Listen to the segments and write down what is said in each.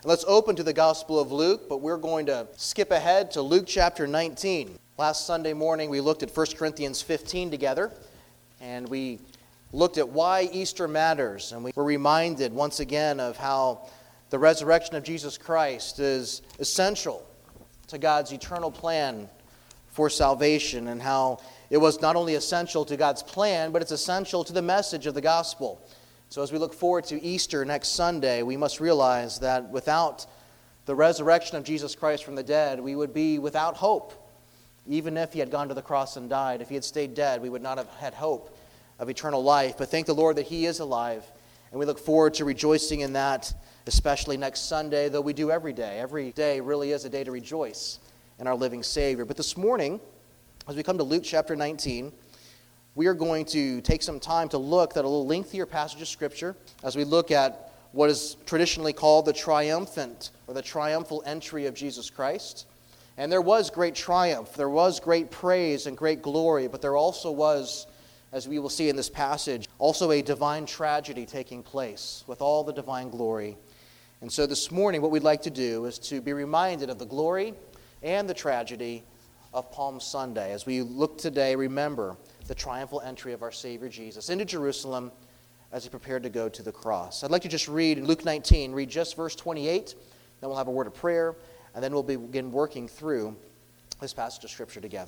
Let's open to the Gospel of Luke, but we're going to skip ahead to Luke chapter 19. Last Sunday morning we looked at 1 Corinthians 15 together, and we looked at why Easter matters, and we were reminded once again of how the resurrection of Jesus Christ is essential to God's eternal plan for salvation, and how it was not only essential to God's plan, but it's essential to the message of the gospel. So as we look forward to Easter next Sunday, we must realize that without the resurrection of Jesus Christ from the dead, we would be without hope. Even if he had gone to the cross and died, if he had stayed dead, we would not have had hope of eternal life. But thank the Lord that he is alive, and we look forward to rejoicing in that, especially next Sunday, though we do every day. Every day really is a day to rejoice in our living Savior. But this morning, as we come to Luke chapter 19, we are going to take some time to look at a little lengthier passage of Scripture as we look at what is traditionally called the triumphant or the triumphal entry of Jesus Christ. And there was great triumph, there was great praise and great glory, but there also was, as we will see in this passage, also a divine tragedy taking place with all the divine glory. And so this morning what we'd like to do is to be reminded of the glory and the tragedy of Palm Sunday. As we look today, remember the triumphal entry of our Savior Jesus into Jerusalem as he prepared to go to the cross. I'd like to just read in Luke 19, read just verse 28, then we'll have a word of prayer, and then we'll begin working through this passage of Scripture together.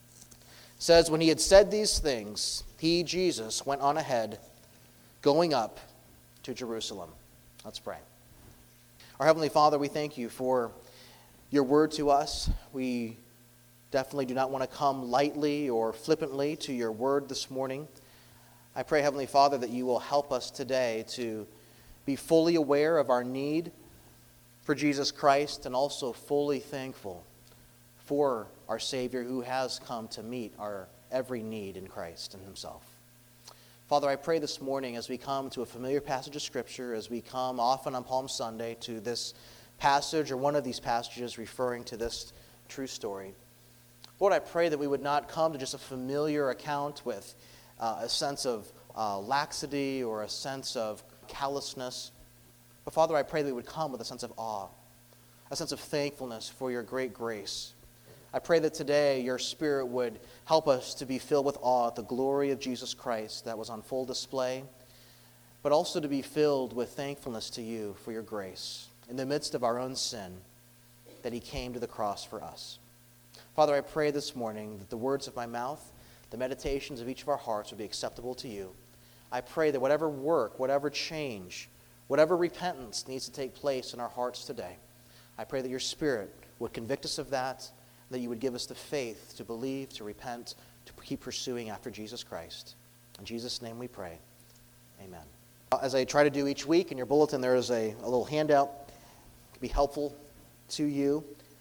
It says, "When he had said these things, he, Jesus, went on ahead, going up to Jerusalem." Let's pray. Our Heavenly Father, we thank you for your word to us. We definitely do not want to come lightly or flippantly to your word this morning. I pray, Heavenly Father, that you will help us today to be fully aware of our need for Jesus Christ and also fully thankful for our Savior who has come to meet our every need in Christ and himself. Father, I pray this morning as we come to a familiar passage of Scripture, as we come often on Palm Sunday to this passage or one of these passages referring to this true story, Lord, I pray that we would not come to just a familiar account with a sense of laxity or a sense of callousness. But Father, I pray that we would come with a sense of awe, a sense of thankfulness for your great grace. I pray that today your Spirit would help us to be filled with awe at the glory of Jesus Christ that was on full display, but also to be filled with thankfulness to you for your grace in the midst of our own sin, that he came to the cross for us. Father, I pray this morning that the words of my mouth, the meditations of each of our hearts would be acceptable to you. I pray that whatever work, whatever change, whatever repentance needs to take place in our hearts today, I pray that your Spirit would convict us of that, that you would give us the faith to believe, to repent, to keep pursuing after Jesus Christ. In Jesus' name we pray. Amen. As I try to do each week, in your bulletin there is a little handout. It can be helpful to you.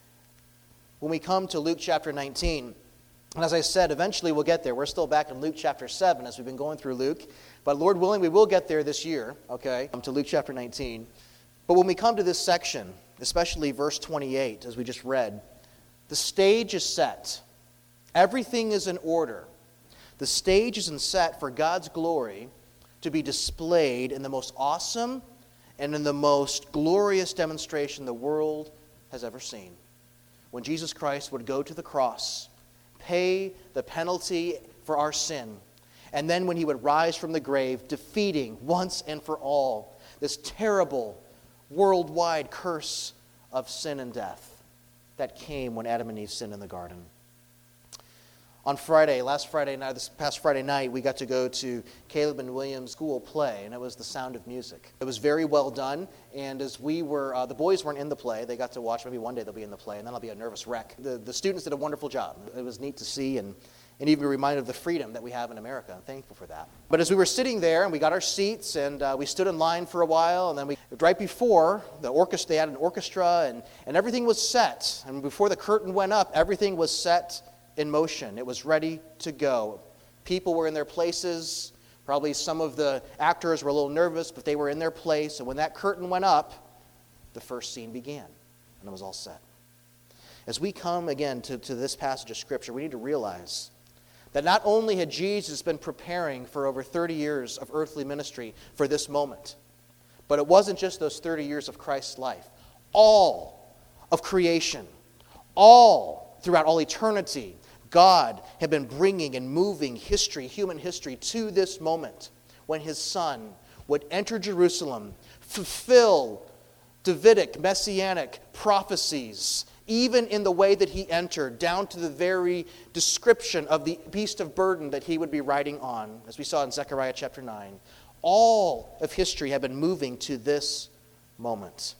When we come to Luke chapter 19, and as I said, eventually we'll get there. We're still back in Luke chapter 7 as we've been going through Luke. But Lord willing, we will get there this year, okay, to Luke chapter 19. But when we come to this section, especially verse 28, as we just read, the stage is set. Everything is in order. The stage is set for God's glory to be displayed in the most awesome and in the most glorious demonstration the world has ever seen. When Jesus Christ would go to the cross, pay the penalty for our sin, and then when he would rise from the grave, defeating once and for all this terrible worldwide curse of sin and death that came when Adam and Eve sinned in the garden. On Friday, this past Friday night, we got to go to Caleb and William's school play, and it was The Sound of Music. It was very well done, and as we were, the boys weren't in the play. They got to watch. Maybe one day they'll be in the play, and then I'll be a nervous wreck. The students did a wonderful job. It was neat to see, and even be reminded of the freedom that we have in America. I'm thankful for that. But as we were sitting there, and we got our seats, and we stood in line for a while, and then right before, they had an orchestra, and everything was set. And before the curtain went up, everything was set in motion. It was ready to go. People were in their places. Probably some of the actors were a little nervous, but they were in their place. And when that curtain went up, the first scene began, and it was all set. As we come again to this passage of Scripture, we need to realize that not only had Jesus been preparing for over 30 years of earthly ministry for this moment, but it wasn't just those 30 years of Christ's life. all of creation, all throughout all eternity, God had been bringing and moving history, human history, to this moment when his Son would enter Jerusalem, fulfill Davidic, messianic prophecies, even in the way that he entered, down to the very description of the beast of burden that he would be riding on, as we saw in Zechariah chapter 9. All of history had been moving to this moment.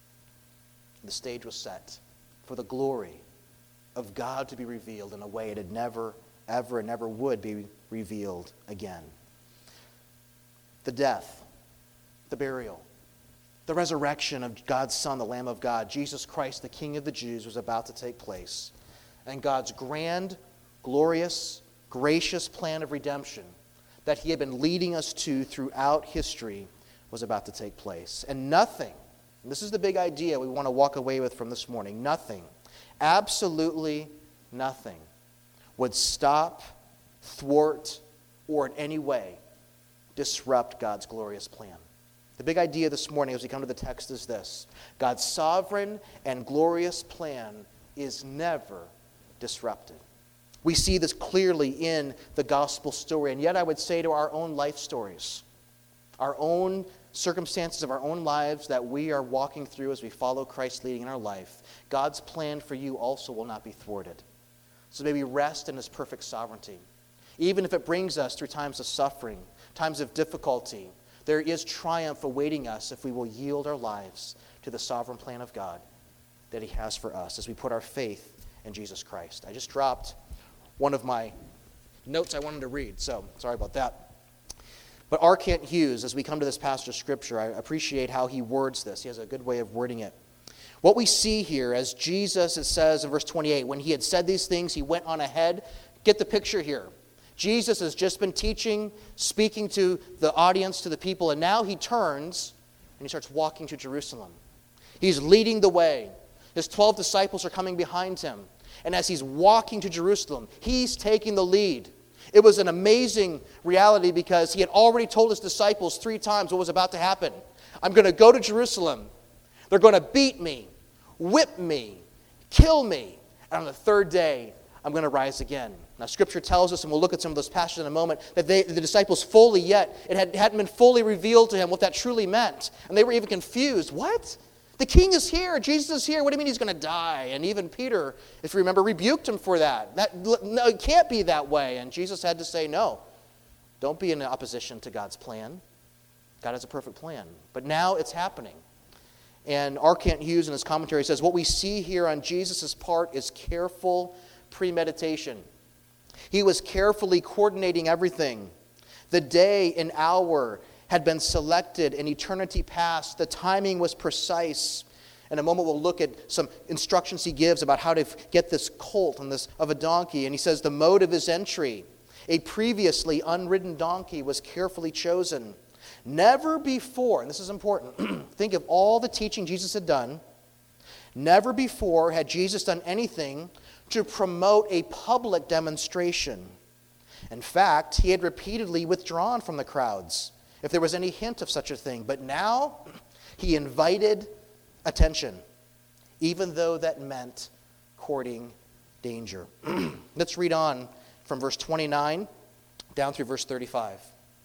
The stage was set for the glory of God to be revealed in a way it had never, ever, and never would be revealed again. The death, the burial, the resurrection of God's Son, the Lamb of God, Jesus Christ, the King of the Jews, was about to take place. And God's grand, glorious, gracious plan of redemption that he had been leading us to throughout history was about to take place. And nothing, and this is the big idea we want to walk away with from this morning, nothing, absolutely nothing, would stop, thwart, or in any way disrupt God's glorious plan. The big idea this morning as we come to the text is this: God's sovereign and glorious plan is never disrupted. We see this clearly in the gospel story, and yet I would say to our own life stories, our own circumstances of our own lives that we are walking through as we follow Christ leading in our life, God's plan for you also will not be thwarted. So may we rest in his perfect sovereignty. Even if it brings us through times of suffering, times of difficulty, there is triumph awaiting us if we will yield our lives to the sovereign plan of God that he has for us as we put our faith in Jesus Christ. I just dropped one of my notes I wanted to read, so sorry about that. But R. Kent Hughes, as we come to this passage of Scripture, I appreciate how he words this. He has a good way of wording it. What we see here, as Jesus, it says in verse 28, when he had said these things, he went on ahead. Get the picture here. Jesus has just been teaching, speaking to the audience, to the people, and now he turns and he starts walking to Jerusalem. He's leading the way. His 12 disciples are coming behind him. And as he's walking to Jerusalem, he's taking the lead. It was an amazing reality because he had already told his disciples 3 times what was about to happen. I'm going to go to Jerusalem. They're going to beat me, whip me, kill me. And on the 3rd day, I'm going to rise again. Now, Scripture tells us, and we'll look at some of those passages in a moment, that the disciples fully yet, it hadn't been fully revealed to him what that truly meant. And they were even confused. What? The king is here. Jesus is here. What do you mean he's going to die? And even Peter, if you remember, rebuked him for that. No, it can't be that way. And Jesus had to say, no, don't be in opposition to God's plan. God has a perfect plan. But now it's happening. And R. Kent Hughes in his commentary says, what we see here on Jesus' part is careful premeditation. He was carefully coordinating everything. The day and hour had been selected in eternity past. The timing was precise. In a moment we'll look at some instructions he gives about how to get this colt and this of a donkey. And he says the mode of his entry, a previously unridden donkey, was carefully chosen. Never before, and this is important, think of all the teaching Jesus had done. Never before had Jesus done anything to promote a public demonstration. In fact, he had repeatedly withdrawn from the crowds if there was any hint of such a thing. But now, he invited attention, even though that meant courting danger. Let's read on from verse 29 down through verse 35.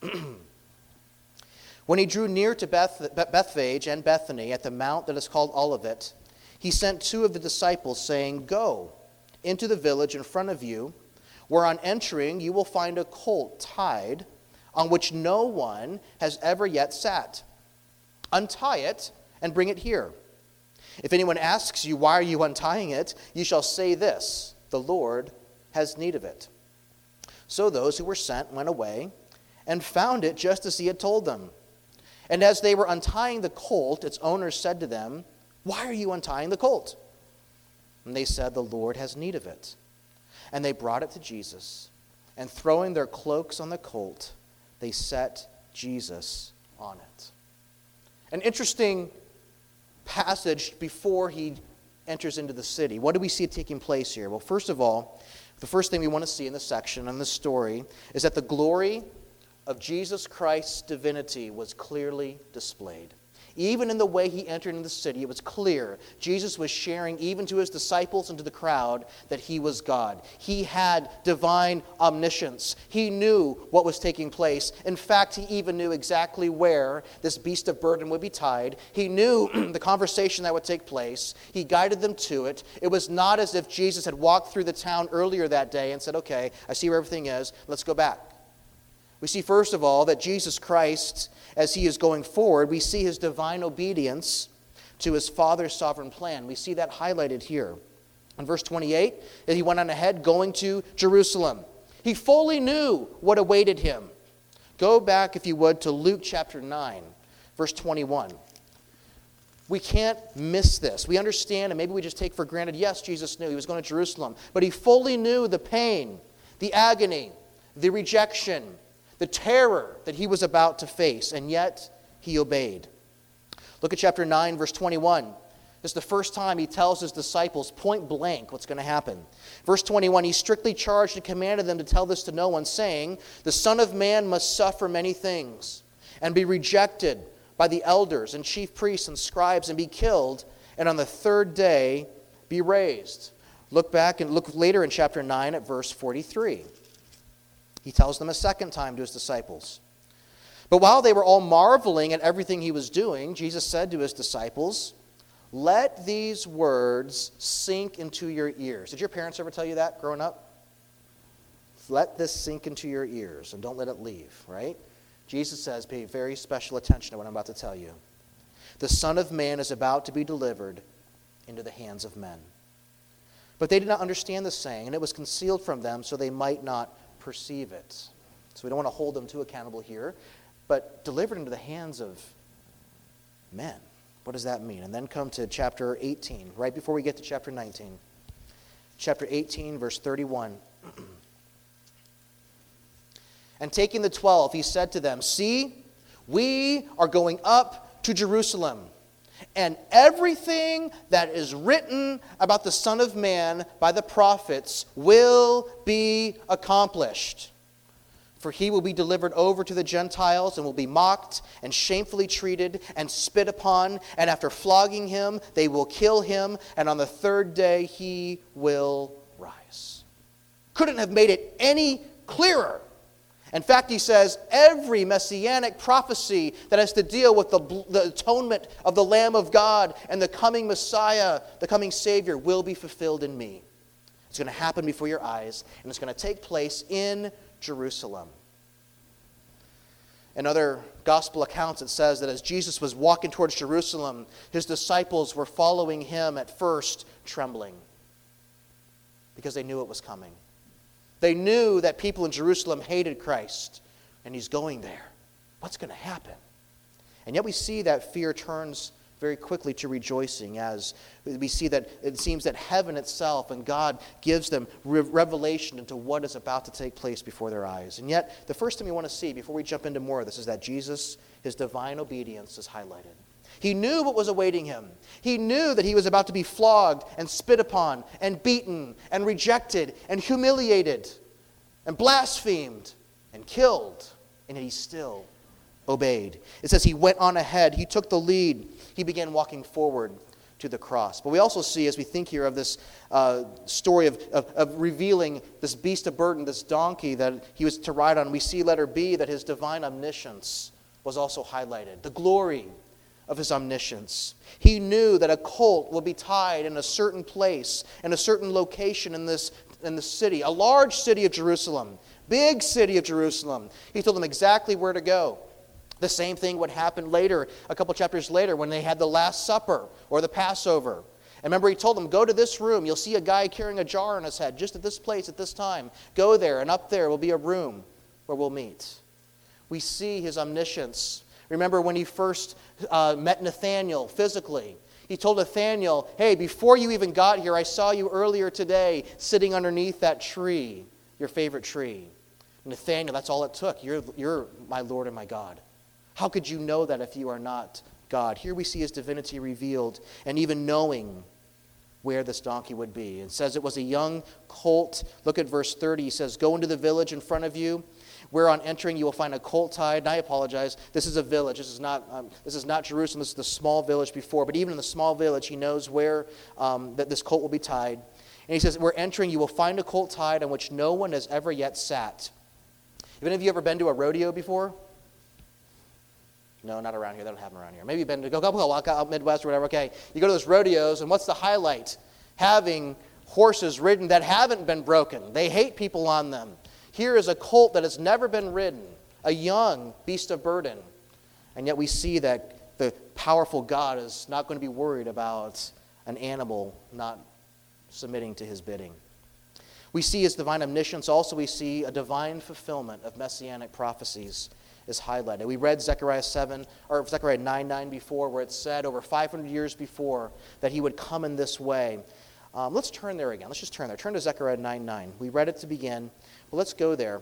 When he drew near to Bethphage and Bethany at the mount that is called Olivet, he sent 2 of the disciples, saying, Go into the village in front of you, where on entering you will find a colt tied, on which no one has ever yet sat. Untie it and bring it here. If anyone asks you, why are you untying it? You shall say this, the Lord has need of it. So those who were sent went away and found it just as he had told them. And as they were untying the colt, its owners said to them, Why are you untying the colt? And they said, The Lord has need of it. And they brought it to Jesus, and throwing their cloaks on the colt, they set Jesus on it. An interesting passage before he enters into the city. What do we see taking place here? Well, first of all, the first thing we want to see in this section, in this story, is that the glory of Jesus Christ's divinity was clearly displayed. Even in the way he entered into the city, it was clear Jesus was sharing even to his disciples and to the crowd that he was God. He had divine omniscience. He knew what was taking place. In fact, he even knew exactly where this beast of burden would be tied. He knew the conversation that would take place. He guided them to it. It was not as if Jesus had walked through the town earlier that day and said, okay, I see where everything is. Let's go back. We see, first of all, that Jesus Christ, as he is going forward, we see his divine obedience to his Father's sovereign plan. We see that highlighted here. In verse 28, that he went on ahead going to Jerusalem. He fully knew what awaited him. Go back, if you would, to Luke chapter 9, verse 21. We can't miss this. We understand, and maybe we just take for granted, yes, Jesus knew he was going to Jerusalem, but he fully knew the pain, the agony, the rejection, the terror that he was about to face, and yet he obeyed. Look at chapter 9, verse 21. This is the first time he tells his disciples point blank what's going to happen. Verse 21, he strictly charged and commanded them to tell this to no one, saying, the Son of Man must suffer many things, and be rejected by the elders and chief priests and scribes, and be killed, and on the third day be raised. Look back and look later in chapter 9 at verse 43. He tells them a second time to his disciples. But while they were all marveling at everything he was doing, Jesus said to his disciples, let these words sink into your ears. Did your parents ever tell you that growing up? Let this sink into your ears and don't let it leave, right? Jesus says, pay very special attention to what I'm about to tell you. The Son of Man is about to be delivered into the hands of men. But they did not understand the saying, and it was concealed from them so they might not perceive it. So we don't want to hold them too accountable here, but delivered into the hands of men. What does that mean? And then come to chapter 18, right before we get to chapter 19. Chapter 18, verse 31. And taking the 12, he said to them, see, we are going up to Jerusalem, and everything that is written about the Son of Man by the prophets will be accomplished. For he will be delivered over to the Gentiles and will be mocked and shamefully treated and spit upon. And after flogging him, they will kill him. And on the third day, he will rise. Couldn't have made it any clearer. In fact, he says, every messianic prophecy that has to deal with the atonement of the Lamb of God and the coming Messiah, the coming Savior, will be fulfilled in me. It's going to happen before your eyes, and it's going to take place in Jerusalem. In other gospel accounts, it says that as Jesus was walking towards Jerusalem, his disciples were following him at first trembling because they knew it was coming. They knew that people in Jerusalem hated Christ, and he's going there. What's going to happen? And yet we see that fear turns very quickly to rejoicing as we see that it seems that heaven itself and God gives them revelation into what is about to take place before their eyes. And yet the first thing we want to see before we jump into more of this is that Jesus, his divine obedience is highlighted. He knew what was awaiting him. He knew that he was about to be flogged and spit upon and beaten and rejected and humiliated and blasphemed and killed. And yet he still obeyed. It says he went on ahead. He took the lead. He began walking forward to the cross. But we also see, as we think here of this story of revealing this beast of burden, this donkey that he was to ride on, we see, letter B, that his divine omniscience was also highlighted. The glory of his omniscience. He knew that a colt will be tied in a certain place, in a certain location in the city, a large city of Jerusalem, big city of Jerusalem. He told them exactly where to go. The same thing would happen later, a couple chapters later, when they had the Last Supper or the Passover. And remember, he told them, go to this room. You'll see a guy carrying a jar on his head just at this place at this time. Go there, and up there will be a room where we'll meet. We see his omniscience. Remember when he first met Nathanael physically. He told Nathanael, hey, before you even got here, I saw you earlier today sitting underneath that tree, your favorite tree. Nathanael, that's all it took. You're my Lord and my God. How could you know that if you are not God? Here we see his divinity revealed and even knowing where this donkey would be. It says it was a young colt. Look at verse 30. He says, go into the village in front of you. where on entering you will find a colt tied. And I apologize, this is a village. This is not Jerusalem. This is the small village before. But even in the small village, he knows where that this colt will be tied. And he says, where entering you will find a colt tied on which no one has ever yet sat. Have any of you ever been to a rodeo before? No, not around here. They don't have them around here. Maybe you've been to walk out Midwest or whatever. Okay, you go to those rodeos, and what's the highlight? Having horses ridden that haven't been broken. They hate people on them. Here is a colt that has never been ridden, a young beast of burden. And yet we see that the powerful God is not going to be worried about an animal not submitting to his bidding. We see his divine omniscience. Also, we see a divine fulfillment of messianic prophecies is highlighted. We read Zechariah 9:9 before, where it said over 500 years before that he would come in this way. Let's turn there again. Let's just turn there. Turn to Zechariah 9:9. We read it to begin. Well, let's go there.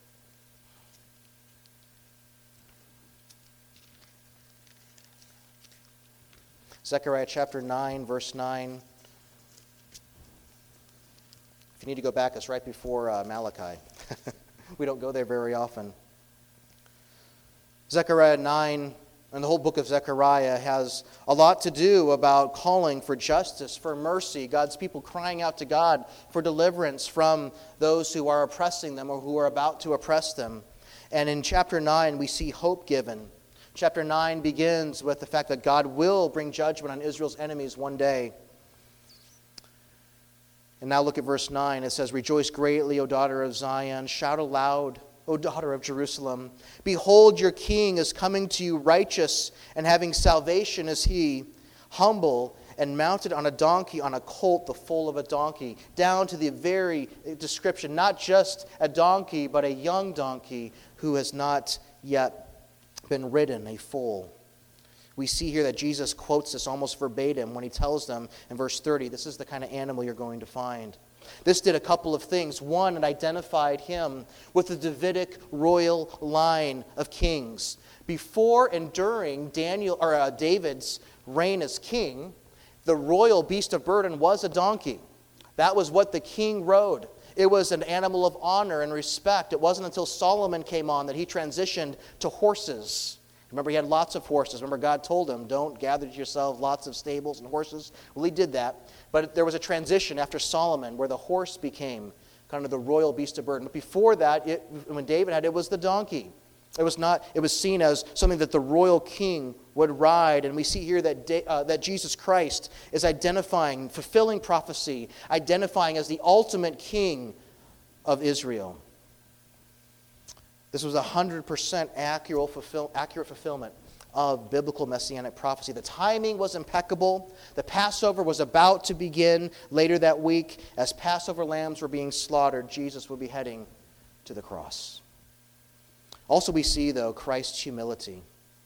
Zechariah chapter 9, verse 9. If you need to go back, it's right before Malachi. We don't go there very often. Zechariah 9 and the whole book of Zechariah has a lot to do about calling for justice, for mercy, God's people crying out to God for deliverance from those who are oppressing them or who are about to oppress them. And in chapter 9, we see hope given. Chapter 9 begins with the fact that God will bring judgment on Israel's enemies one day. And now look at verse 9. It says, "Rejoice greatly, O daughter of Zion. Shout aloud, O daughter of Jerusalem. Behold, your king is coming to you righteous, and having salvation is he, humble and mounted on a donkey, on a colt, the foal of a donkey." Down to the very description, not just a donkey, but a young donkey who has not yet been ridden, a foal. We see here that Jesus quotes this almost verbatim when he tells them in verse 30, this is the kind of animal you're going to find. This did a couple of things. One, it identified him with the Davidic royal line of kings. Before and during David's reign as king, the royal beast of burden was a donkey. That was what the king rode. It was an animal of honor and respect. It wasn't until Solomon came on that he transitioned to horses. Remember, he had lots of horses. Remember, God told him, don't gather to yourself lots of stables and horses. Well, he did that. But there was a transition after Solomon where the horse became kind of the royal beast of burden. But before that, when David had it, was the donkey. It was seen as something that the royal king would ride. And we see here that Jesus Christ is identifying, fulfilling prophecy, identifying as the ultimate king of Israel. This was 100% accurate fulfillment of biblical messianic prophecy. The timing was impeccable. The Passover was about to begin later that week. As Passover lambs were being slaughtered, Jesus would be heading to the cross. Also, we see, though, Christ's humility.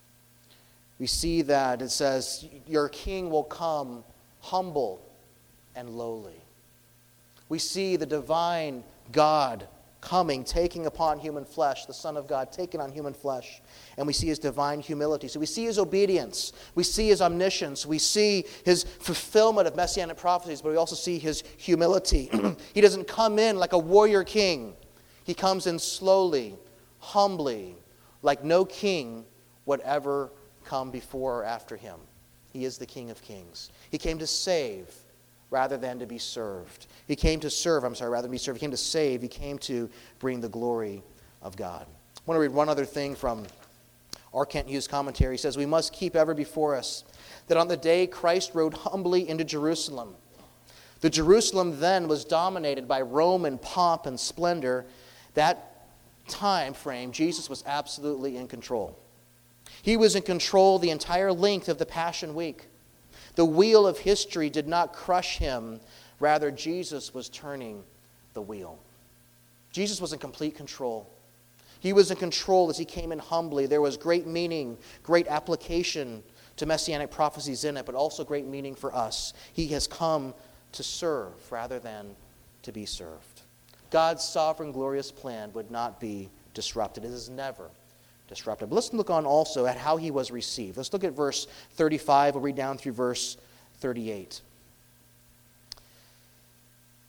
We see that it says, your king will come humble and lowly. We see the divine God coming, taking upon human flesh, the Son of God taking on human flesh. And we see his divine humility. So we see his obedience. We see his omniscience. We see his fulfillment of messianic prophecies, but we also see his humility. He doesn't come in like a warrior king. He comes in slowly, humbly, like no king would ever come before or after him. He is the King of Kings. He came to save rather than to be served. He came to serve, rather than be served. He came to save. He came to bring the glory of God. I want to read one other thing from R. Kent Hughes' commentary. He says, we must keep ever before us that on the day Christ rode humbly into Jerusalem, the Jerusalem then was dominated by Roman pomp and splendor. That time frame, Jesus was absolutely in control. He was in control the entire length of the Passion Week. The wheel of history did not crush him. Rather, Jesus was turning the wheel. Jesus was in complete control. He was in control as he came in humbly. There was great meaning, great application to messianic prophecies in it, but also great meaning for us. He has come to serve rather than to be served. God's sovereign, glorious plan would not be disrupted. It is never disrupted. But let's look on also at how he was received. Let's look at verse 35. We'll read down through verse 38.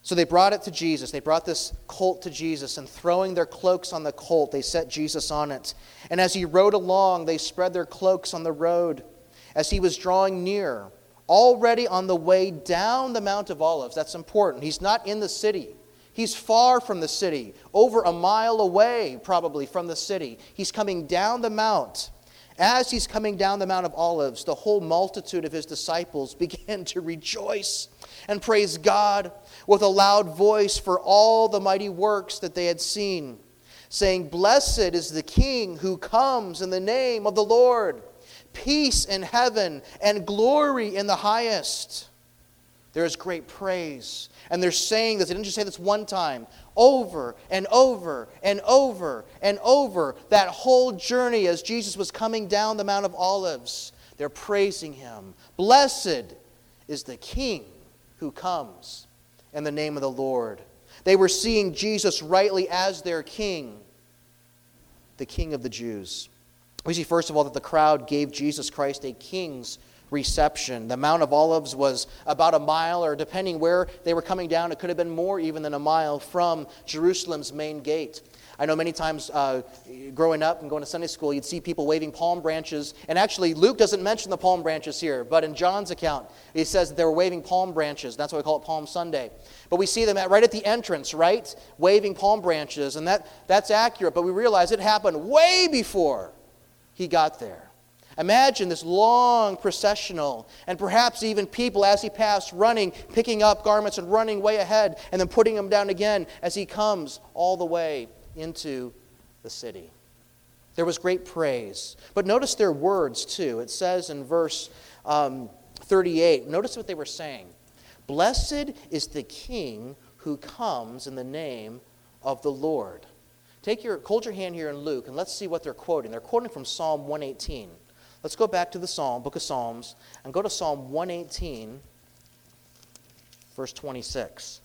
So they brought it to Jesus. They brought this colt to Jesus, and throwing their cloaks on the colt, they set Jesus on it. And as he rode along, they spread their cloaks on the road. As he was drawing near, already on the way down the Mount of Olives, that's important. He's not in the city. He's far from the city, over a mile away probably from the city. He's coming down the mount. As he's coming down the Mount of Olives, the whole multitude of his disciples began to rejoice and praise God with a loud voice for all the mighty works that they had seen, saying, "Blessed is the King who comes in the name of the Lord. Peace in heaven and glory in the highest." There is great praise. And they're saying this. They didn't just say this one time. Over and over and over and over. That whole journey as Jesus was coming down the Mount of Olives. They're praising him. Blessed is the King who comes in the name of the Lord. They were seeing Jesus rightly as their King. The King of the Jews. We see first of all that the crowd gave Jesus Christ a king's reception. The Mount of Olives was about a mile, or depending where they were coming down, it could have been more even than a mile from Jerusalem's main gate. I know many times growing up and going to Sunday school, you'd see people waving palm branches. And actually, Luke doesn't mention the palm branches here, but in John's account, he says that they were waving palm branches. That's why we call it Palm Sunday. But we see them right at the entrance, right? Waving palm branches. And that's accurate, but we realize it happened way before he got there. Imagine this long processional, and perhaps even people as he passed running, picking up garments and running way ahead, and then putting them down again as he comes all the way into the city. There was great praise. But notice their words too. It says in verse 38, notice what they were saying. "Blessed is the King who comes in the name of the Lord." Hold your hand here in Luke, and let's see what they're quoting. They're quoting from Psalm 118. Let's go back to the book of Psalms, and go to Psalm 118, verse 26.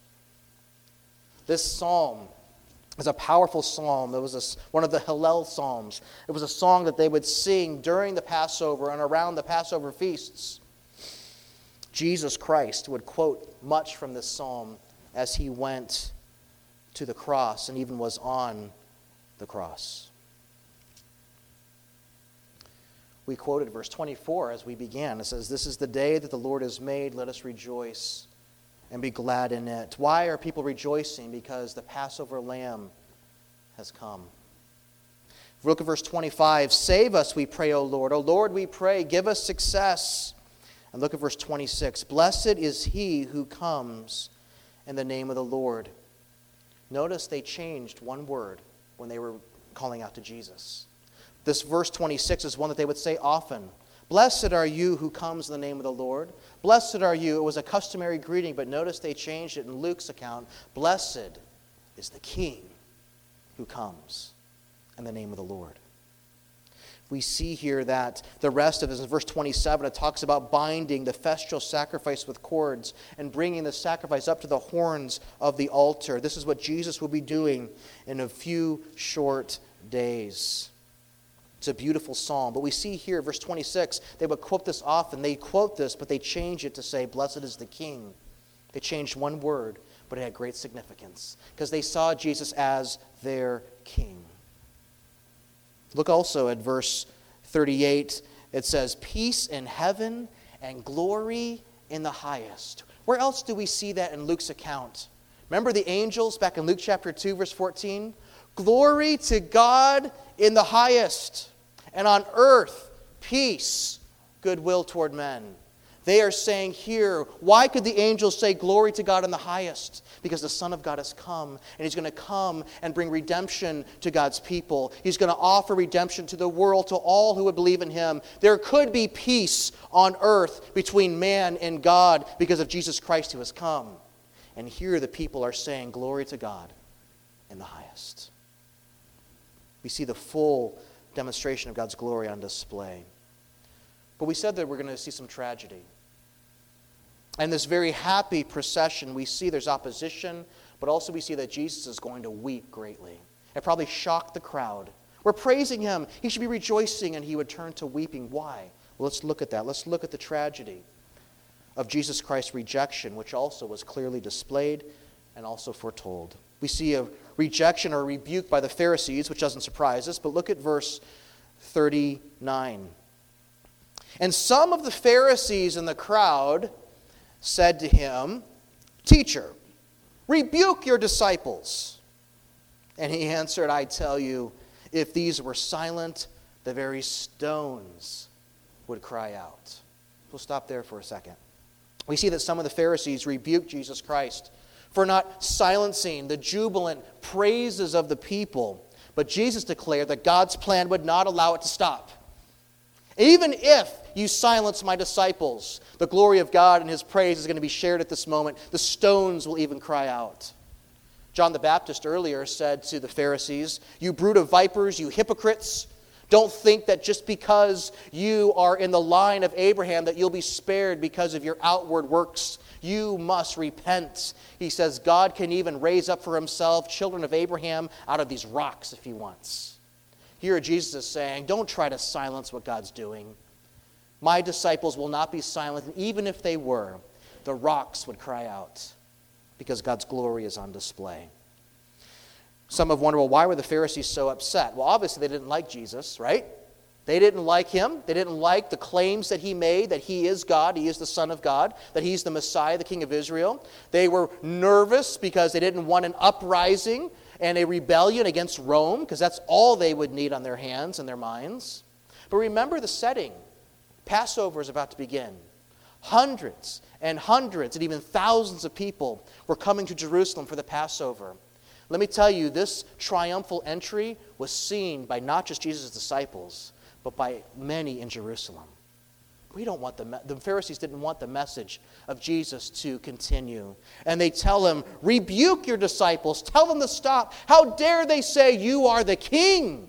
This psalm is a powerful psalm. It was one of the Hallel psalms. It was a song that they would sing during the Passover and around the Passover feasts. Jesus Christ would quote much from this psalm as he went to the cross and even was on the cross. We quoted verse 24 as we began. It says, "This is the day that the Lord has made. Let us rejoice and be glad in it." Why are people rejoicing? Because the Passover lamb has come. If we look at verse 25, "Save us, we pray, O Lord. O Lord, we pray, give us success." And look at verse 26, "Blessed is he who comes in the name of the Lord." Notice they changed one word when they were calling out to Jesus. This verse 26 is one that they would say often. "Blessed are you who comes in the name of the Lord." Blessed are you. It was a customary greeting, but notice they changed it in Luke's account. "Blessed is the King who comes in the name of the Lord." We see here that the rest of this, in verse 27, it talks about binding the festal sacrifice with cords and bringing the sacrifice up to the horns of the altar. This is what Jesus will be doing in a few short days. It's a beautiful psalm. But we see here, verse 26, they would quote this often. They quote this, but they change it to say, "Blessed is the King." They changed one word, but it had great significance because they saw Jesus as their King. Look also at verse 38. It says, "Peace in heaven and glory in the highest." Where else do we see that in Luke's account? Remember the angels back in Luke chapter 2, verse 14? "Glory to God in the highest, and on earth peace, goodwill toward men." They are saying here, why could the angels say glory to God in the highest? Because the Son of God has come, and he's going to come and bring redemption to God's people. He's going to offer redemption to the world, to all who would believe in him. There could be peace on earth between man and God because of Jesus Christ who has come. And here the people are saying glory to God in the highest. We see the full demonstration of God's glory on display. But we said that we're going to see some tragedy. And this very happy procession, we see there's opposition, but also we see that Jesus is going to weep greatly. It probably shocked the crowd. We're praising him. He should be rejoicing, and he would turn to weeping. Why? Well, let's look at that. Let's look at the tragedy of Jesus Christ's rejection, which also was clearly displayed and also foretold. We see a rejection or a rebuke by the Pharisees, which doesn't surprise us, but look at verse 39. And some of the Pharisees in the crowd said to him, "Teacher, rebuke your disciples." And he answered, "I tell you, if these were silent, the very stones would cry out." We'll stop there for a second. We see that some of the Pharisees rebuked Jesus Christ for not silencing the jubilant praises of the people. But Jesus declared that God's plan would not allow it to stop. Even if you silence my disciples, the glory of God and his praise is going to be shared at this moment. The stones will even cry out. John the Baptist earlier said to the Pharisees, "You brood of vipers, you hypocrites, don't think that just because you are in the line of Abraham that you'll be spared because of your outward works. You must repent." He says God can even raise up for himself children of Abraham out of these rocks if he wants. Here Jesus is saying, don't try to silence what God's doing. My disciples will not be silent, and even if they were, the rocks would cry out because God's glory is on display. Some have wondered, well, why were the Pharisees so upset? Well, obviously they didn't like Jesus, right? They didn't like him. They didn't like the claims that he made, that he is God, he is the Son of God, that he's the Messiah, the King of Israel. They were nervous because they didn't want an uprising and a rebellion against Rome, because that's all they would need on their hands and their minds. But remember the setting. Passover is about to begin. Hundreds and hundreds and even thousands of people were coming to Jerusalem for the Passover. Let me tell you, this triumphal entry was seen by not just Jesus' disciples, but by many in Jerusalem. We don't want the Pharisees didn't want the message of Jesus to continue. And they tell him, "Rebuke your disciples, tell them to stop. How dare they say you are the king?"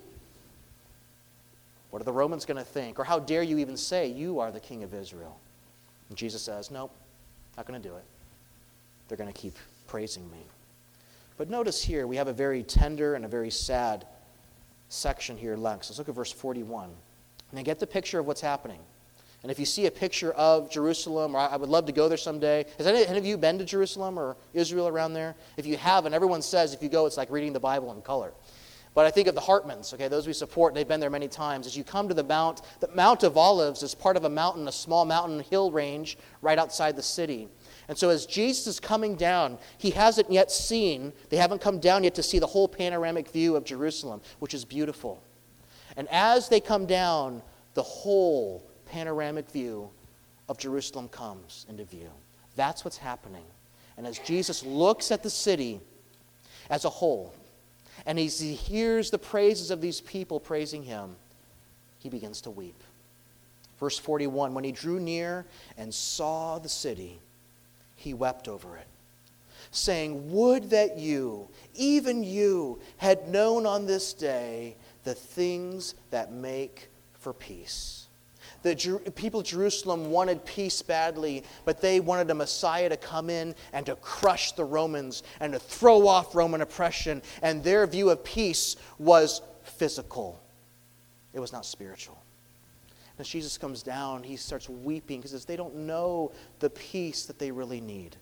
What are the Romans going to think? Or how dare you even say you are the King of Israel? And Jesus says, "Nope, not going to do it. They're going to keep praising me." But notice here, we have a very tender and a very sad section here left. So let's look at verse 41. And then get the picture of what's happening. And if you see a picture of Jerusalem, or I would love to go there someday. Has any of you been to Jerusalem or Israel around there? If you haven't, everyone says if you go, it's like reading the Bible in color. But I think of the Hartmans, okay, those we support, they've been there many times. As you come to the Mount of Olives is part of a mountain, a small mountain hill range right outside the city. And so as Jesus is coming down, he hasn't yet seen, they haven't come down yet to see the whole panoramic view of Jerusalem, which is beautiful. And as they come down, the whole panoramic view of Jerusalem comes into view. That's what's happening. And as Jesus looks at the city as a whole, and as he hears the praises of these people praising him, he begins to weep. Verse 41, when he drew near and saw the city, he wept over it, saying, "Would that you, even you, had known on this day the things that make for peace." The people of Jerusalem wanted peace badly, but they wanted a Messiah to come in and to crush the Romans and to throw off Roman oppression. And their view of peace was physical. It was not spiritual. As Jesus comes down, he starts weeping because they don't know the peace that they really need.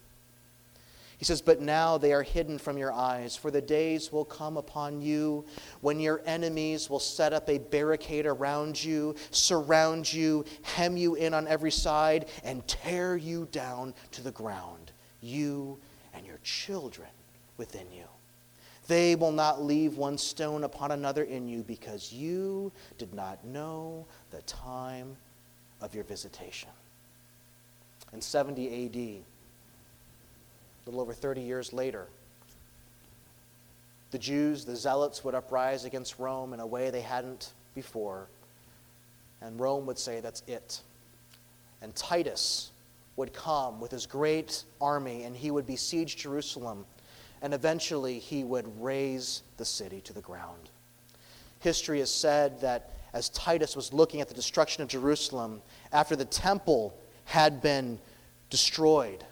He says, "But now they are hidden from your eyes, for the days will come upon you when your enemies will set up a barricade around you, surround you, hem you in on every side, and tear you down to the ground, you and your children within you. They will not leave one stone upon another in you, because you did not know the time of your visitation." In 70 A.D., a little over 30 years later, the Jews, the Zealots, would uprise against Rome in a way they hadn't before. And Rome would say, "That's it." And Titus would come with his great army, and he would besiege Jerusalem. And eventually he would raze the city to the ground. History has said that as Titus was looking at the destruction of Jerusalem, after the temple had been destroyed,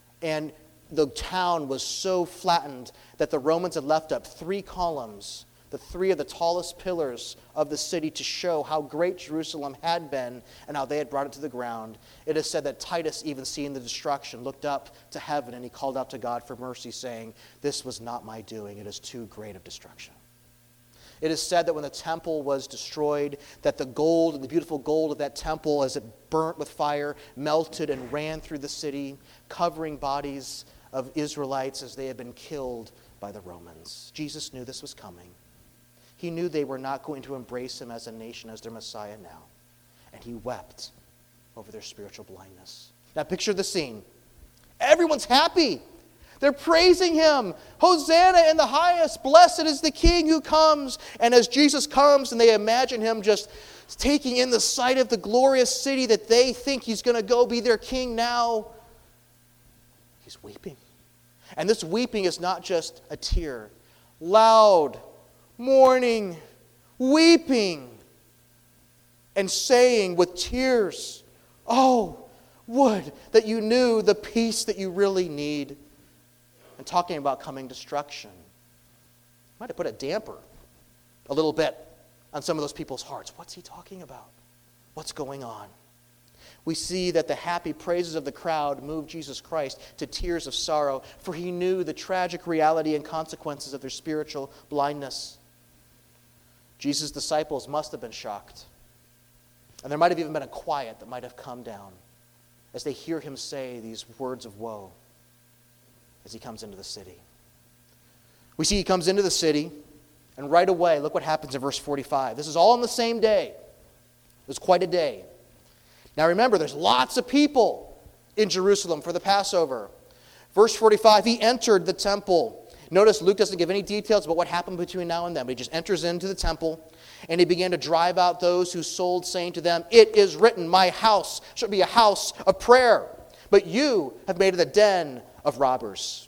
and the town was so flattened that the Romans had left up 3 columns the three of the tallest pillars of the city to show how great Jerusalem had been and how they had brought it to the ground. It is said that Titus, even seeing the destruction, looked up to heaven and he called out to God for mercy, saying, "This was not my doing. It is too great of destruction." It is said that when the temple was destroyed, that the gold, the beautiful gold of that temple, as it burnt with fire, melted and ran through the city, covering bodies of Israelites as they had been killed by the Romans. Jesus knew this was coming. He knew they were not going to embrace him as a nation, as their Messiah now. And he wept over their spiritual blindness. Now picture the scene. Everyone's happy. They're praising him. Hosanna in the highest. Blessed is the King who comes. And as Jesus comes and they imagine him just taking in the sight of the glorious city that they think he's going to go be their king now, he's weeping. And this weeping is not just a tear. Loud, mourning, weeping, and saying with tears, "Oh, would that you knew the peace that you really need." And talking about coming destruction. Might have put a damper a little bit on some of those people's hearts. What's he talking about? What's going on? We see that the happy praises of the crowd moved Jesus Christ to tears of sorrow, for he knew the tragic reality and consequences of their spiritual blindness. Jesus' disciples must have been shocked. And there might have even been a quiet that might have come down as they hear him say these words of woe as he comes into the city. We see he comes into the city, and right away, look what happens in verse 45. This is all on the same day. It was quite a day. Now remember, there's lots of people in Jerusalem for the Passover. Verse 45, he entered the temple. Notice Luke doesn't give any details about what happened between now and then, but he just enters into the temple, and he began to drive out those who sold, saying to them, "It is written, my house shall be a house of prayer, but you have made it a den of robbers."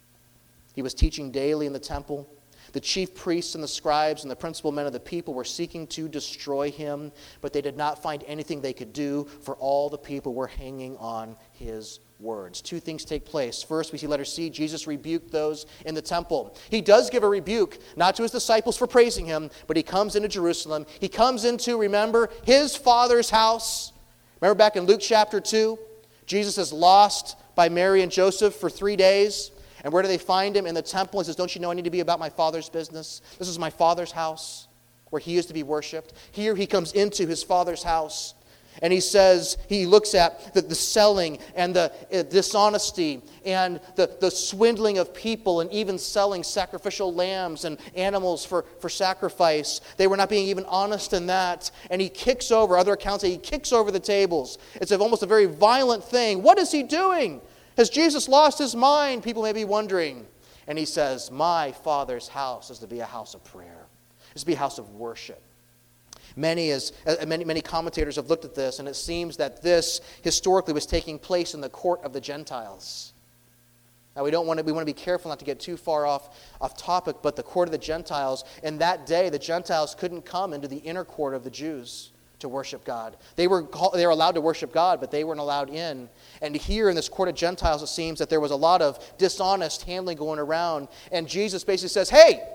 He was teaching daily in the temple. The chief priests and the scribes and the principal men of the people were seeking to destroy him, but they did not find anything they could do, for all the people were hanging on his words. Two things take place. First, we see letter C, Jesus rebuked those in the temple. He does give a rebuke, not to his disciples for praising him, but he comes into Jerusalem. He comes into, remember, his Father's house. Remember back in Luke chapter 2, Jesus is lost by Mary and Joseph for 3 days. And where do they find him? In the temple. He says, "Don't you know I need to be about my Father's business? This is my Father's house where he is to be worshipped." Here he comes into his Father's house. And he says, he looks at the selling and the dishonesty and the swindling of people and even selling sacrificial lambs and animals for sacrifice. They were not being even honest in that. And he kicks over, other accounts say he kicks over the tables. It's almost a very violent thing. What is he doing? Has Jesus lost his mind? People may be wondering. And he says, "My Father's house is to be a house of prayer. It's to be a house of worship." Many commentators have looked at this, and it seems that this historically was taking place in the court of the Gentiles. Now we want to be careful not to get too far off topic, but the court of the Gentiles, in that day the Gentiles couldn't come into the inner court of the Jews to worship God. They were allowed to worship God, but they weren't allowed in. And here in this court of Gentiles, it seems that there was a lot of dishonest handling going around. And Jesus basically says, "Hey,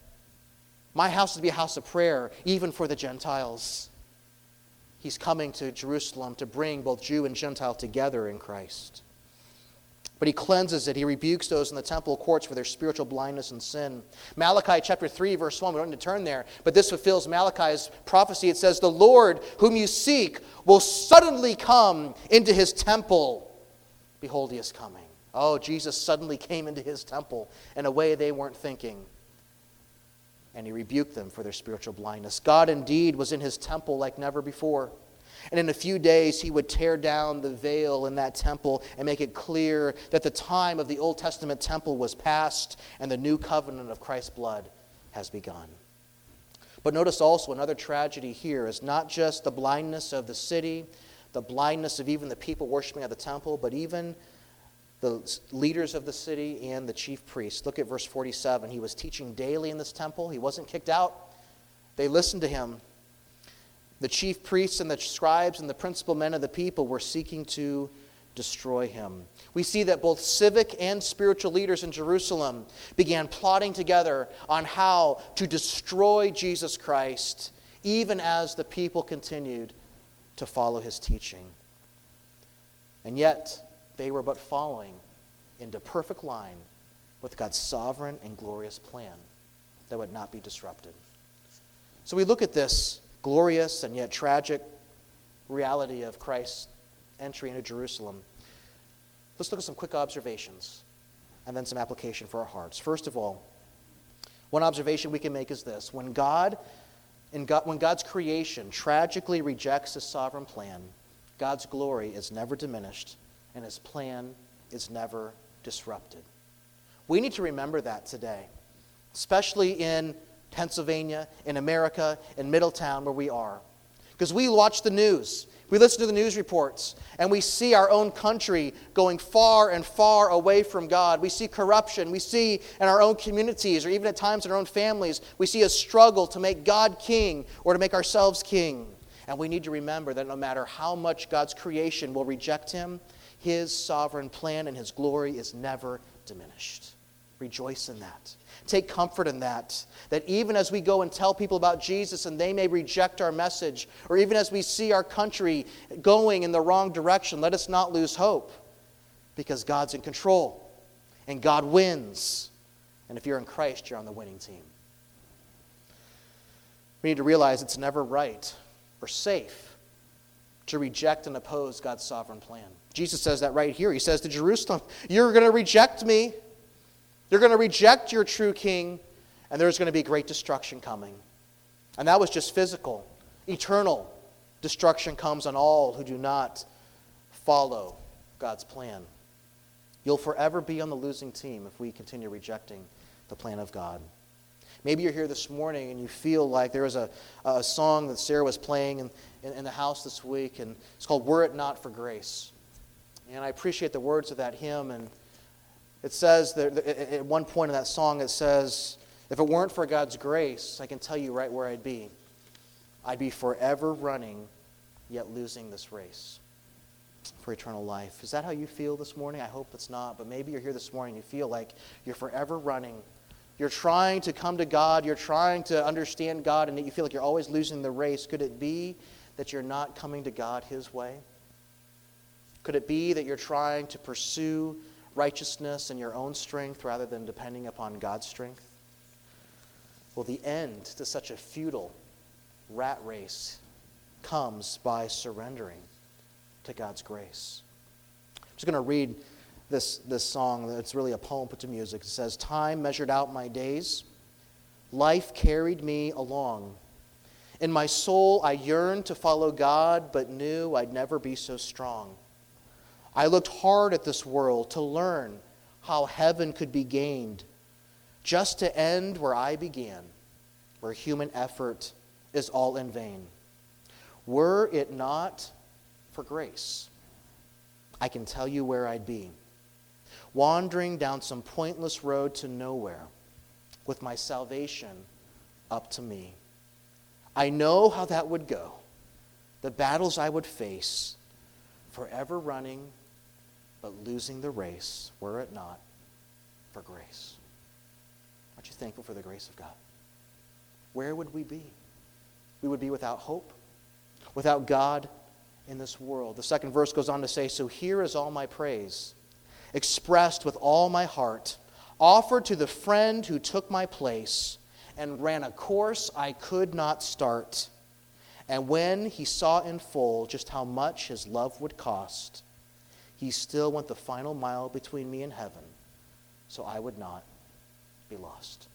my house is to be a house of prayer, even for the Gentiles." He's coming to Jerusalem to bring both Jew and Gentile together in Christ. But he cleanses it. He rebukes those in the temple courts for their spiritual blindness and sin. Malachi chapter 3, verse 1, we don't need to turn there, but this fulfills Malachi's prophecy. It says, "The Lord whom you seek will suddenly come into his temple. Behold, he is coming." Oh, Jesus suddenly came into his temple in a way they weren't thinking. And he rebuked them for their spiritual blindness. God indeed was in his temple like never before. And in a few days, he would tear down the veil in that temple and make it clear that the time of the Old Testament temple was past and the new covenant of Christ's blood has begun. But notice also another tragedy here is not just the blindness of the city, the blindness of even the people worshiping at the temple, but even the leaders of the city and the chief priests. Look at verse 47. He was teaching daily in this temple. He wasn't kicked out. They listened to him. The chief priests and the scribes and the principal men of the people were seeking to destroy him. We see that both civic and spiritual leaders in Jerusalem began plotting together on how to destroy Jesus Christ, even as the people continued to follow his teaching. And yet, they were but following into perfect line with God's sovereign and glorious plan that would not be disrupted. So we look at this glorious and yet tragic reality of Christ's entry into Jerusalem. Let's look at some quick observations and then some application for our hearts. First of all, one observation we can make is this. When God's creation tragically rejects his sovereign plan, God's glory is never diminished and his plan is never disrupted. We need to remember that today, especially in Pennsylvania, in America, in Middletown, where we are. Because we watch the news, we listen to the news reports, and we see our own country going far and far away from God. We see corruption. We see in our own communities, or even at times in our own families, we see a struggle to make God king or to make ourselves king. And we need to remember that no matter how much God's creation will reject him, his sovereign plan and his glory is never diminished. Rejoice in that. Take comfort in that even as we go and tell people about Jesus and they may reject our message, or even as we see our country going in the wrong direction, let us not lose hope, because God's in control and God wins. And if you're in Christ, you're on the winning team. We need to realize it's never right or safe to reject and oppose God's sovereign plan. Jesus says that right here. He says to Jerusalem, you're going to reject me. You're going to reject your true king, and there's going to be great destruction coming. And that was just physical. Eternal destruction comes on all who do not follow God's plan. You'll forever be on the losing team if we continue rejecting the plan of God. Maybe you're here this morning and you feel like there was a song that Sarah was playing in the house this week, and it's called Were It Not for Grace. And I appreciate the words of that hymn, and it says, that at one point in that song, it says, if it weren't for God's grace, I can tell you right where I'd be. I'd be forever running, yet losing this race for eternal life. Is that how you feel this morning? I hope it's not, but maybe you're here this morning and you feel like you're forever running. You're trying to come to God, you're trying to understand God, and you feel like you're always losing the race. Could it be that you're not coming to God his way? Could it be that you're trying to pursue righteousness in your own strength rather than depending upon God's strength? Well, the end to such a futile rat race comes by surrendering to God's grace. I'm just going to read this song. It's really a poem put to music. It says, time measured out my days. Life carried me along. In my soul I yearned to follow God, but knew I'd never be so strong. I looked hard at this world to learn how heaven could be gained, just to end where I began, where human effort is all in vain. Were it not for grace, I can tell you where I'd be, wandering down some pointless road to nowhere, with my salvation up to me. I know how that would go, the battles I would face, forever running, but losing the race, were it not for grace. Aren't you thankful for the grace of God? Where would we be? We would be without hope, without God in this world. The second verse goes on to say, so here is all my praise, expressed with all my heart, offered to the friend who took my place and ran a course I could not start. And when he saw in full just how much his love would cost, he still went the final mile between me and heaven, so I would not be lost.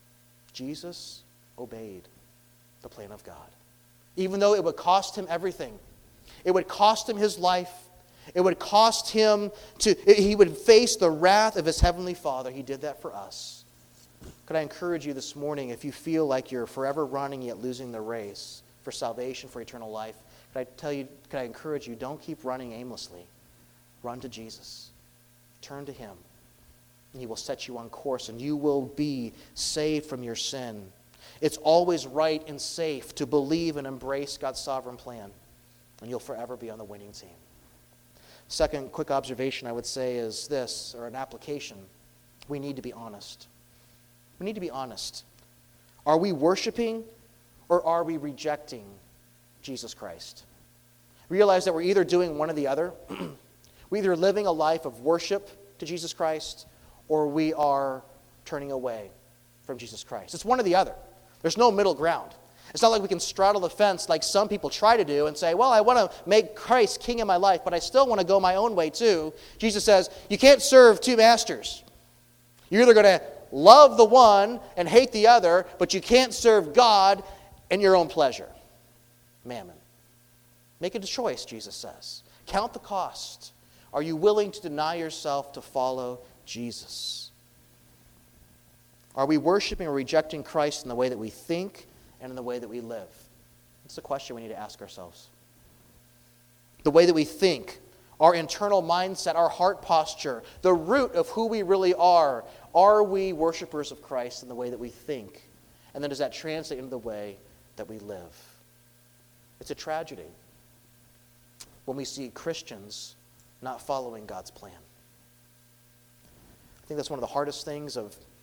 Jesus obeyed the plan of God. Even though it would cost him everything. It would cost him his life. It would cost him he would face the wrath of his heavenly Father. He did that for us. Could I encourage you this morning, if you feel like you're forever running yet losing the race for salvation, for eternal life, could I encourage you, don't keep running aimlessly. Run to Jesus. Turn to him. And he will set you on course, and you will be saved from your sin. It's always right and safe to believe and embrace God's sovereign plan, and you'll forever be on the winning team. Second quick observation I would say is this, or an application. We need to be honest. We need to be honest. Are we worshiping or are we rejecting Jesus Christ? Realize that we're either doing one or the other. We're either living a life of worship to Jesus Christ or we are turning away from Jesus Christ. It's one or the other. There's no middle ground. It's not like we can straddle the fence like some people try to do and say, well, I want to make Christ king in my life, but I still want to go my own way too. Jesus says, you can't serve two masters. You're either going to love the one and hate the other, but you can't serve God and your own pleasure. Mammon. Make a choice, Jesus says. Count the cost. Are you willing to deny yourself to follow Jesus? Are we worshiping or rejecting Christ in the way that we think and in the way that we live? That's the question we need to ask ourselves. The way that we think, our internal mindset, our heart posture, the root of who we really are. Are we worshipers of Christ in the way that we think? And then does that translate into the way that we live? It's a tragedy when we see Christians not following God's plan. I think that's one of the hardest things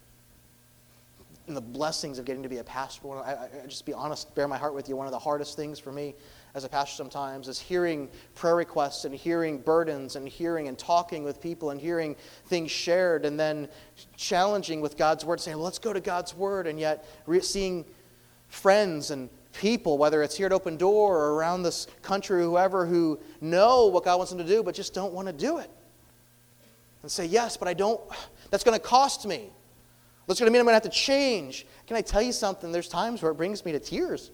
and the blessings of getting to be a pastor. I just be honest, bear my heart with you, one of the hardest things for me as a pastor sometimes is hearing prayer requests and hearing burdens and hearing and talking with people and hearing things shared and then challenging with God's word, saying, well, let's go to God's word, and yet seeing friends and people, whether it's here at Open Door or around this country, whoever, who know what God wants them to do but just don't want to do it. And say, yes, but I don't, that's going to cost me. That's going to mean I'm going to have to change. Can I tell you something? There's times where it brings me to tears.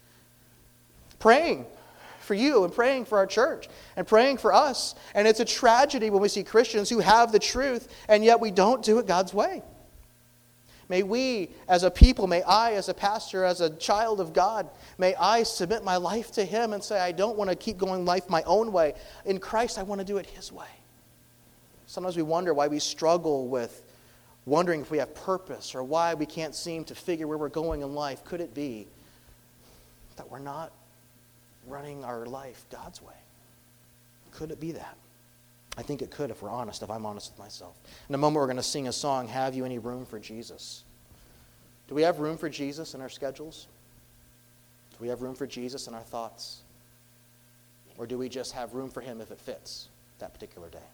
Praying for you and praying for our church and praying for us. And it's a tragedy when we see Christians who have the truth and yet we don't do it God's way. May we as a people, may I as a pastor, as a child of God, may I submit my life to Him and say, I don't want to keep going life my own way. In Christ, I want to do it His way. Sometimes we wonder why we struggle with wondering if we have purpose or why we can't seem to figure where we're going in life. Could it be that we're not running our life God's way? Could it be that? I think it could if we're honest, if I'm honest with myself. In a moment we're going to sing a song, Have You Any Room for Jesus? Do we have room for Jesus in our schedules? Do we have room for Jesus in our thoughts? Or do we just have room for Him if it fits that particular day?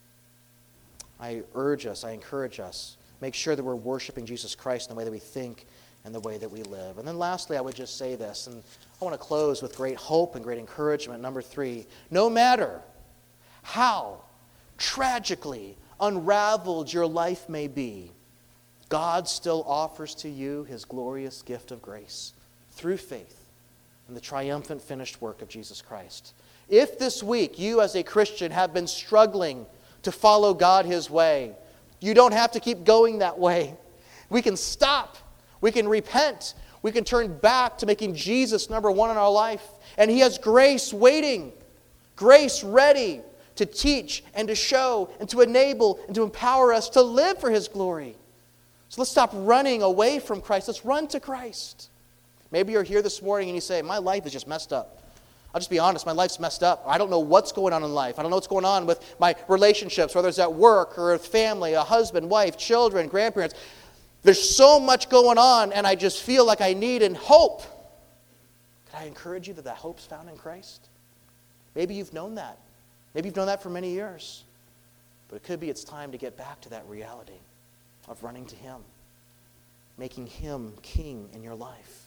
I urge us, I encourage us, make sure that we're worshiping Jesus Christ in the way that we think and the way that we live. And then lastly, I would just say this, and I want to close with great hope and great encouragement. Number 3, no matter how tragically unraveled your life may be, God still offers to you His glorious gift of grace through faith in the triumphant finished work of Jesus Christ. If this week you as a Christian have been struggling to follow God His way, you don't have to keep going that way. We can stop. We can repent. We can turn back to making Jesus number one in our life. And He has grace waiting, grace ready to teach and to show and to enable and to empower us to live for His glory. So let's stop running away from Christ. Let's run to Christ. Maybe you're here this morning and you say, my life is just messed up. I'll just be honest, my life's messed up. I don't know what's going on in life. I don't know what's going on with my relationships, whether it's at work or with family, a husband, wife, children, grandparents. There's so much going on, and I just feel like I need and hope. Can I encourage you that that hope's found in Christ? Maybe you've known that. Maybe you've known that for many years. But it could be it's time to get back to that reality of running to Him, making Him king in your life.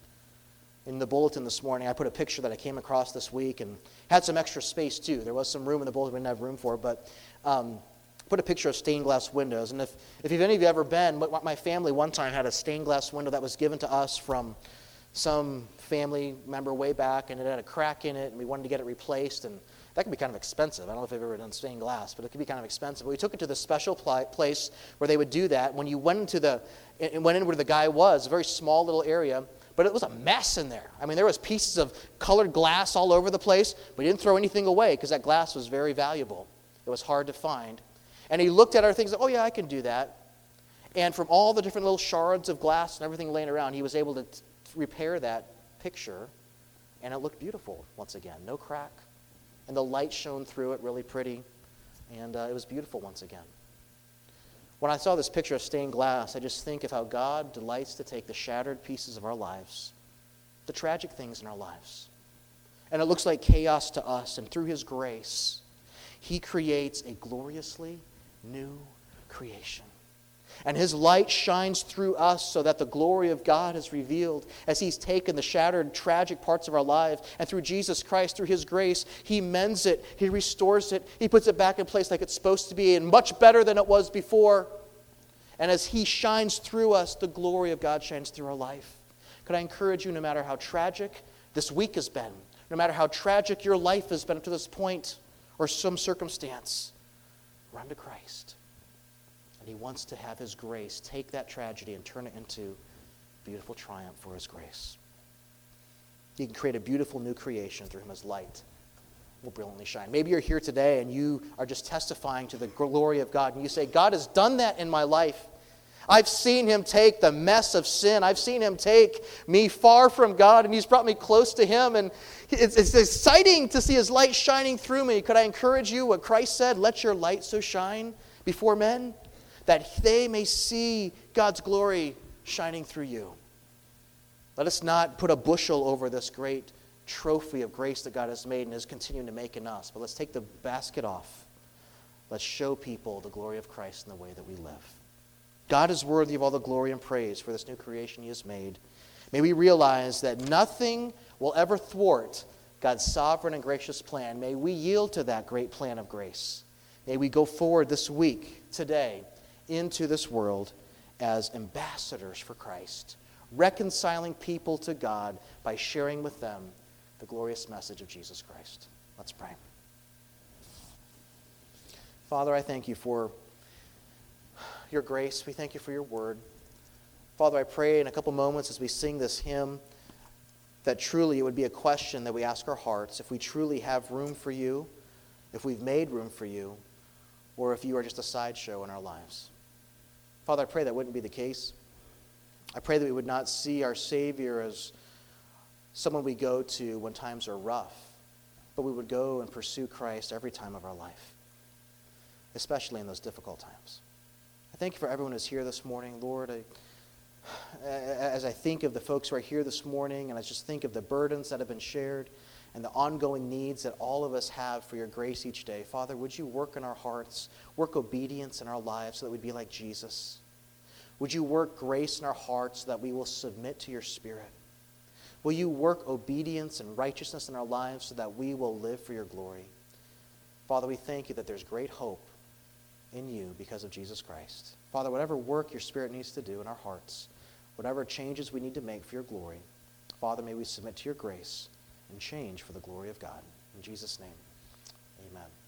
In the bulletin this morning, I put a picture that I came across this week and had some extra space too. There was some room in the bulletin we didn't have room for, but put a picture of stained glass windows. And if any of you ever been, my family one time had a stained glass window that was given to us from some family member way back, and it had a crack in it, and we wanted to get it replaced, and that can be kind of expensive. I don't know if you've ever done stained glass, but it can be kind of expensive. But we took it to the special place where they would do that. When you went in where the guy was, a very small little area, but it was a mess in there. I mean, there was pieces of colored glass all over the place. We didn't throw anything away because that glass was very valuable. It was hard to find. And he looked at our things, oh yeah, I can do that. And from all the different little shards of glass and everything laying around, he was able to repair that picture, and it looked beautiful once again. No crack. And the light shone through it really pretty. And it was beautiful once again. When I saw this picture of stained glass, I just think of how God delights to take the shattered pieces of our lives, the tragic things in our lives, and it looks like chaos to us, and through His grace, He creates a gloriously new creation. And His light shines through us so that the glory of God is revealed as He's taken the shattered, tragic parts of our lives, and through Jesus Christ, through His grace, He mends it, He restores it, He puts it back in place like it's supposed to be, and much better than it was before. And as He shines through us, the glory of God shines through our life. Could I encourage you, no matter how tragic this week has been, no matter how tragic your life has been up to this point, or some circumstance, run to Christ. And He wants to have His grace take that tragedy and turn it into beautiful triumph for His grace. He can create a beautiful new creation through whom His light will brilliantly shine. Maybe you're here today and you are just testifying to the glory of God, and you say, God has done that in my life. I've seen Him take the mess of sin. I've seen Him take me far from God, and He's brought me close to Him. And it's exciting to see His light shining through me. Could I encourage you what Christ said? Let your light so shine before men that they may see God's glory shining through you. Let us not put a bushel over this great trophy of grace that God has made and is continuing to make in us, but let's take the basket off. Let's show people the glory of Christ in the way that we live. God is worthy of all the glory and praise for this new creation He has made. May we realize that nothing will ever thwart God's sovereign and gracious plan. May we yield to that great plan of grace. May we go forward this week, today, into this world as ambassadors for Christ, reconciling people to God by sharing with them the glorious message of Jesus Christ. Let's pray. Father, I thank You for Your grace. We thank You for Your word. Father, I pray in a couple moments as we sing this hymn that truly it would be a question that we ask our hearts, if we truly have room for You, if we've made room for You, or if You are just a sideshow in our lives. Father, I pray that wouldn't be the case. I pray that we would not see our Savior as someone we go to when times are rough, but we would go and pursue Christ every time of our life, especially in those difficult times. I thank You for everyone who's here this morning. Lord, as I think of the folks who are here this morning, and I just think of the burdens that have been shared and the ongoing needs that all of us have for Your grace each day, Father, would You work in our hearts, work obedience in our lives so that we'd be like Jesus? Would You work grace in our hearts so that we will submit to Your Spirit? Will You work obedience and righteousness in our lives so that we will live for Your glory? Father, we thank You that there's great hope in You because of Jesus Christ. Father, whatever work Your Spirit needs to do in our hearts, whatever changes we need to make for Your glory, Father, may we submit to Your grace and change for the glory of God. In Jesus' name, amen.